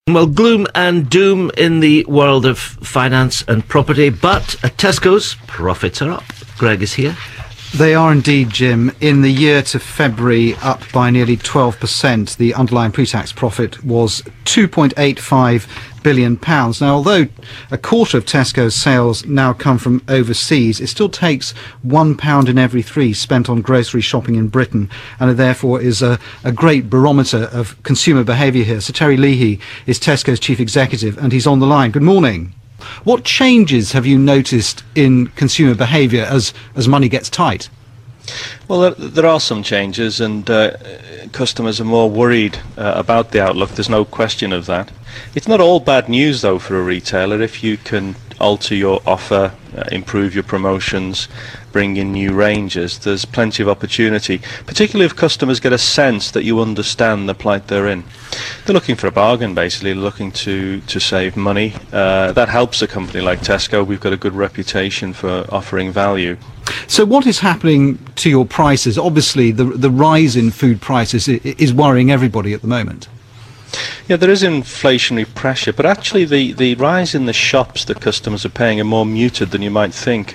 Well, gloom and doom in the world of finance and property, but at Tesco's, profits are up. Greg is here. They are indeed, Jim. In the year to February, up by nearly 12%. The underlying pre-tax profit was £2.85 billion. Now, although a quarter of Tesco's sales now come from overseas, it still takes £1 in every three spent on grocery shopping in Britain, and it therefore is a great barometer of consumer behaviour here. So Terry Leahy is Tesco's chief executive, and he's on the line. Good morning. What changes have you noticed in consumer behaviour as money gets tight? Well, there are some changes, and customers are more worried about the outlook. There's no question of that. It's not all bad news, though, for a retailer. If you can alter your offer, improve your promotions, bring in new ranges, there's plenty of opportunity, particularly if customers get a sense that you understand the plight they're in. They're looking for a bargain, basically, looking to save money. That helps a company like Tesco. We've got a good reputation for offering value. So what is happening to your prices? Obviously, the rise in food prices is worrying everybody at the moment. Yeah, there is inflationary pressure, but actually the rise in the shops that customers are paying are more muted than you might think.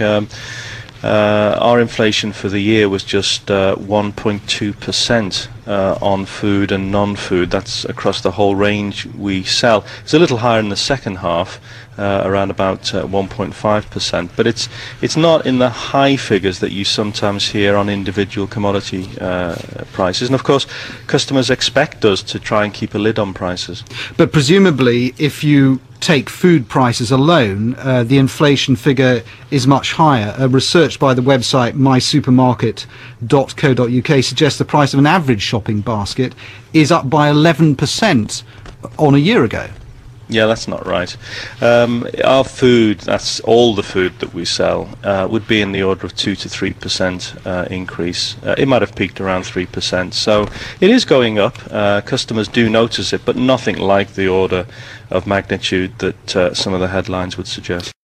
Our inflation for the year was just 1.2% on food and non-food. That's across the whole range we sell. It's a little higher in the second half, around about 1.5%, but it's not in the high figures that you sometimes hear on individual commodity prices. And of course, customers expect us to try and keep a lid on prices. But presumably, if you take food prices alone, the inflation figure is much higher. Research by the website mysupermarket.co.uk suggests the price of an average shopping basket is up by 11% on a year ago. Yeah, that's not right. Our food, that's all the food that we sell, would be in the order of 2 to 3% increase. It might have peaked around 3%. So it is going up. Customers do notice it, but nothing like the order of magnitude that some of the headlines would suggest.